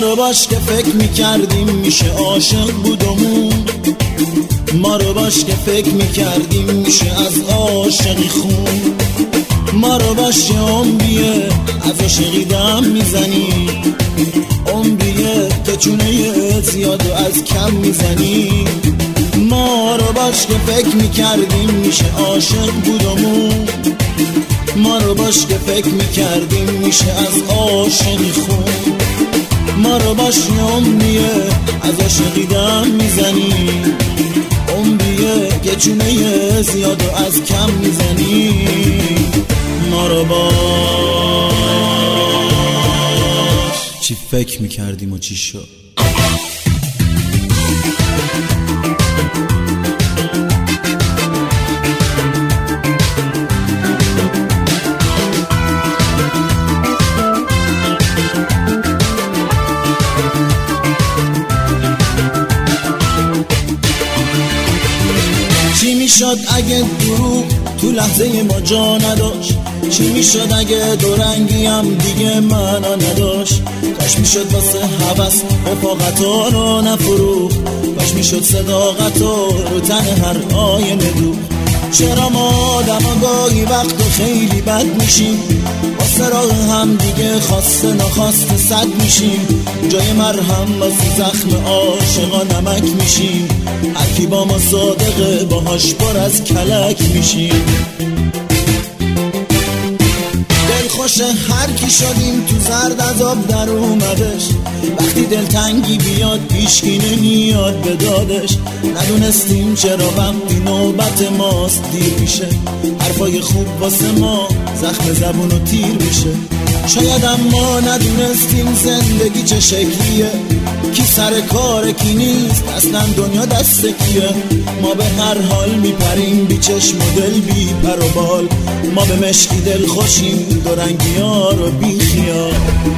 رو باش که فکر میکردیم میشه عاشق بودمون، ما رو باش که فکر میکردیم میشه از عاشقی خون، ما رو باش که عمریه از عاشقی دم میزنی، عمریه که چونه زیاد و از کم میزنی. ما رو باش که فکر میکردیم میشه عاشق بودمون، ما رو باش که فکر میکردیم میشه از عاشقی خون، ما رو باش که عمریه از عاشقی دم میزنی، عمریه که چونه زیاد و از کم میزنی. ما رو باش چی فکر میکردیم و چی شد. چی میشد اگه دروغ تو لحظه ما جا نداشت، چی میشد اگه دورنگی هم دیگه معنا نداشت، کاش میشد واسه هوس رفاقتا رو نفروخت، کاش میشد صداقتا رو تن هر آینه دوخت. چرا ما آدم گاهی وقت خیلی بد میشیم، واسه راه هم دیگه خواسته نخواسته صد میشیم، جای مرهم واسه زخم عاشقا نمک میشیم، هر کی با ما صادقه باهاش پر از کلک میشیم. دلخوش هر کی شدیم تو زرد از آب در اومدش، وقتی دلتنگی بیاد پیشکی نمیاد به دادش، ندونستیم چرا وقتی نوبت ماست دیر میشه، حرفای خوب واسه ما زخم زبون و تیر میشه. شاید اما ندونستیم زندگی چه شکلیه، کی سر کار کی نیست اصلا دنیا دست کیه. ما به هر حال میپریم بی چشم و دل بی پر و بال، ما به مشکی دل خوشیم دورنگی ها رو بی خیال.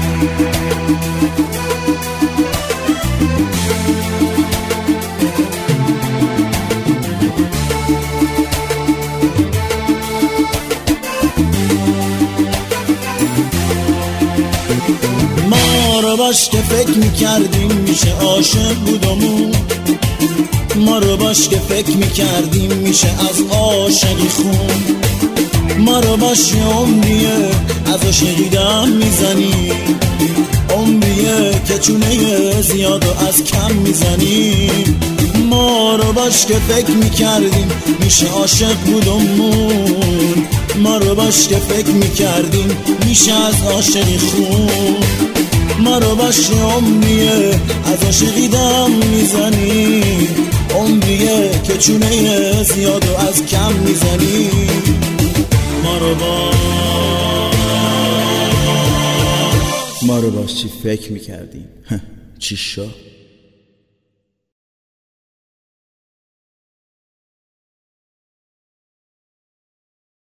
ما رو باش که فکر میکردیم میشه عاشق بودمون، ما رو باش که فکر میکردیم میشه از عاشقی خون، ما رو باش که عمریه از عاشقی دم میزنی، عمریه که چونه زیاد و از کم میزنی. ما رو باش که فکر میکردیم میشه عاشق بودمون، ما رو باش که فکر میکردیم میشه از عاشقی خون، ما رو باش که عمریه از عاشقی دم میزنی، عمریه که چونه زیاد و از کم میزنی. ما رو باش چی فکر میکردیم چی شد.